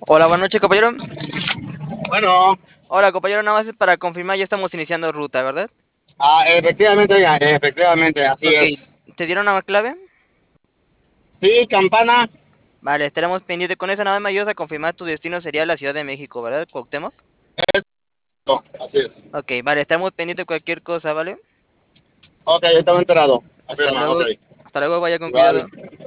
Hola, buenas noches, compañero. Bueno, Hola, compañero, nada más es para confirmar, ya estamos iniciando ruta, ¿verdad? efectivamente, oiga, efectivamente, así Ok, es. ¿te dieron una clave? Sí, campana, Vale, estaremos pendientes con esa, nada más me ayudas a confirmar tu destino sería la Ciudad de México, ¿verdad? Cuauhtémoc. no, así es. Ok, vale, estaremos pendientes de cualquier cosa, ¿vale? Ok, estaba enterado. Hasta Afirma, ok. luego, hasta luego, vaya con Igual. cuidado.